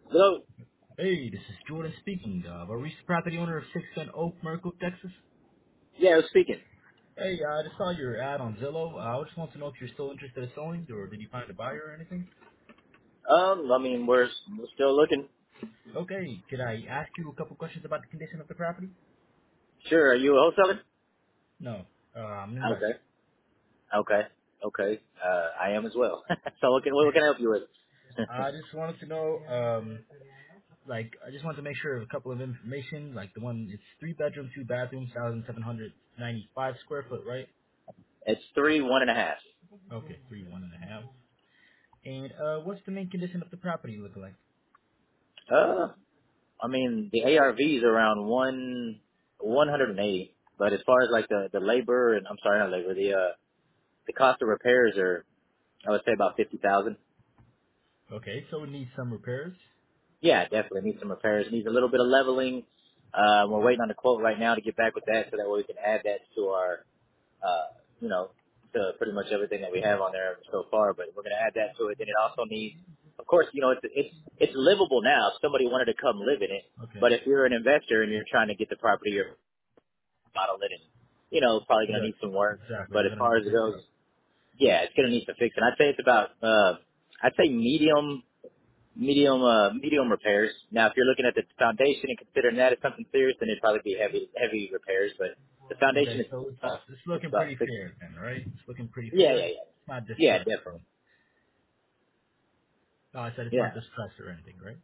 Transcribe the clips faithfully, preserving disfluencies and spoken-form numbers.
Hello? Hey, this is Jordan speaking. Uh, I'm a recent property owner of six ten Oak, Miracle, Texas. Yeah, I was speaking. Hey, uh, I just saw your ad on Zillow. Uh, I just want to know if you're still interested in selling, or did you find a buyer or anything? Um, I mean, we're, we're still looking. Okay, could I ask you a couple questions about the condition of the property? Sure, are you a wholesaler? No, uh, I'm an Okay. investor. Okay. Okay. Uh, I am as well. so what can, what can I help you with? I just wanted to know, um, like, I just wanted to make sure of a couple of information. Like the one, it's three bedroom, two bathrooms, one thousand seven hundred ninety-five square foot, right? It's three, one and a half. Okay, three, one and a half. And uh, what's the main condition of the property look like? Uh, I mean, the A R V is around one, one hundred eighty. But as far as like the, the labor and, I'm sorry, not labor, the, uh, the cost of repairs are, I would say about fifty thousand. Okay, so it needs some repairs. Yeah, definitely needs some repairs. Needs a little bit of leveling. Uh, we're waiting on the quote right now to get back with that so that way we can add that to our uh, you know, to pretty much everything that we have on there so far. But we're going to add that to it. Then it also needs, of course, you know, it's it's it's livable now. If somebody wanted to come live in it, Okay. but if you're an investor and you're trying to get the property, you're model it, and you know, it's probably going to Yes, need some work. exactly. But You're as gonna need far to as it fix goes, up. yeah, it's going to need some fixing. I'd say it's about, uh, I'd say medium. Medium, uh, medium repairs. Now, if you're looking at the foundation and considering that as something serious, then it'd probably be heavy, heavy repairs. But the foundation Okay, is, so it's uh, it's it's looking about pretty six. fair then, right? It's looking pretty Yeah, fair. yeah, yeah. It's not Yeah, distressed. definitely. Then. No, I said it's not Yeah. distressed or anything, right?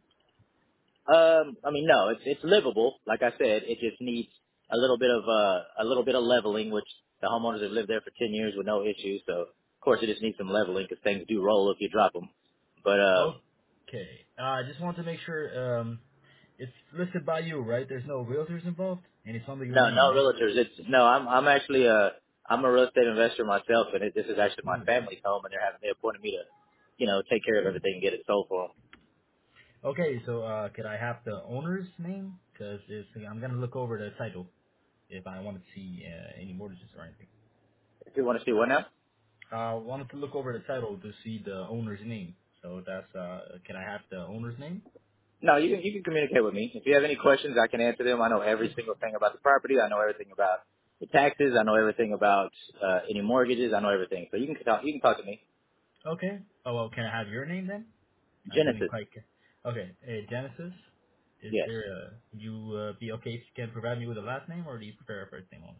Um, I mean, no, it's it's livable. Like I said, it just needs a little bit of uh, a little bit of leveling, which the homeowners have lived there for ten years with no issues. So, of course, it just needs some leveling because things do roll if you drop them. But uh, Okay. Uh, I just want to make sure um it's listed by you, right? There's no realtors involved, and it's under your no, name, no right? realtors. It's no, I'm I'm actually a I'm a real estate investor myself, and it, this is actually my Ooh. family's home, and they're having they appointed me to, you know, take care of everything and get it sold for them. Okay, so uh, could I have the owner's name? Because I'm gonna look over the title if I want to see uh, any mortgages or anything. If you want to see what now? Uh, wanted to look over the title to see the owner's name. So that's uh, can I have the owner's name? No, you can you can communicate with me. If you have any questions, I can answer them. I know every single thing about the property. I know everything about the taxes. I know everything about uh, any mortgages. I know everything. So you can talk. You can talk to me. Okay. Oh well, can I have your name then? I didn't Genesis. quite get. Okay, uh, Genesis. Is Yes. there a would you uh, be okay if you can provide me with a last name, or do you prefer a first name only?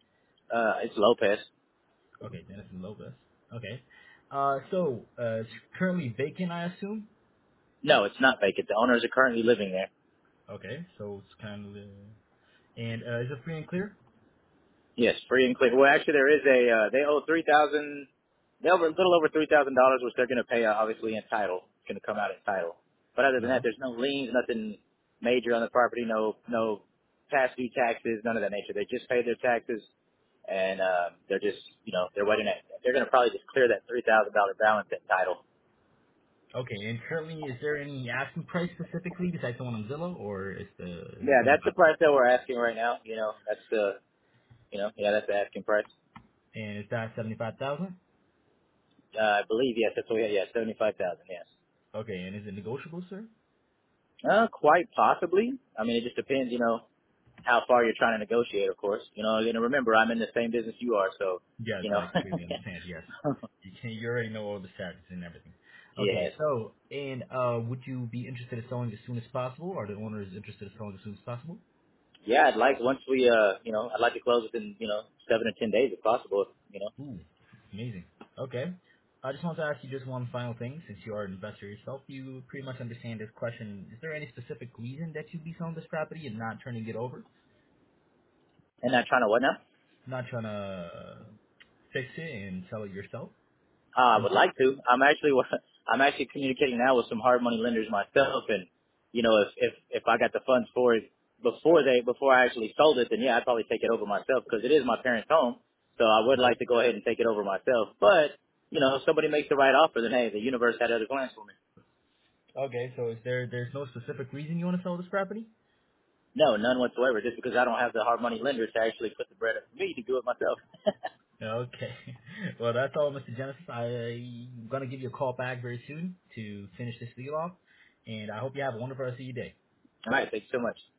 Uh, it's Lopez. Okay, Genesis Lopez. Okay. Uh, so uh, it's currently vacant, I assume. No, it's not vacant. The owners are currently living there. Okay, so it's kind of uh, and uh, is it free and clear? Yes, free and clear. Well, actually, there is a. Uh, they owe three thousand. They owe a little over three thousand dollars, which they're going to pay uh, obviously in title. It's going to come out in title. But other than that, No. there's no liens, nothing major on the property. No, no past due taxes, none of that nature. They just paid their taxes, and uh, they're just, you know, they're waiting. At, they're going to probably just clear that three thousand dollar balance at title. Okay, and currently, is there any asking price specifically besides the one on Zillow, or is the is it Yeah, going that's by the price that we're asking right now. You know, that's the, you know, yeah, that's the asking price. and is that seventy five thousand? Uh, I believe yes, that's what we had. Yeah, seventy five thousand. Yes. Okay, and is it negotiable, sir? Uh, quite possibly. I mean, it just depends, you know, how far you're trying to negotiate, of course. You know, and remember, I'm in the same business you are, so, Yes, you know. I completely understand. Yes, you can. You already know all the stats and everything. Okay, Yes. so and uh, would you be interested in selling as soon as possible, or the owner is interested in selling as soon as possible? Yeah, I'd like, once we, uh, you know, I'd like to close within, you know, seven or ten days if possible, you know. Ooh, amazing. Okay. I just want to ask you just one final thing. Since you are an investor yourself, you pretty much understand this question. Is there any specific reason that you'd be selling this property and not turning it over? And not trying to what now? Not trying to fix it and sell it yourself? Uh, I would Simply? like to. I'm actually I'm actually communicating now with some hard money lenders myself, and you know, if if if I got the funds for it before they before I actually sold it, then yeah, I'd probably take it over myself because it is my parents' home. So I would Okay. like to go ahead and take it over myself. But you know, if somebody makes the right offer, then hey, the universe had other plans for me. Okay, so is there there's no specific reason you want to sell this property? No, none whatsoever. Just because I don't have the hard money lenders to actually put the bread up for me to do it myself. Okay. Well, that's all, Mister Genesis. I'm gonna give you a call back very soon to finish this deal off. And I hope you have a wonderful rest of your day. All right. Thanks so much.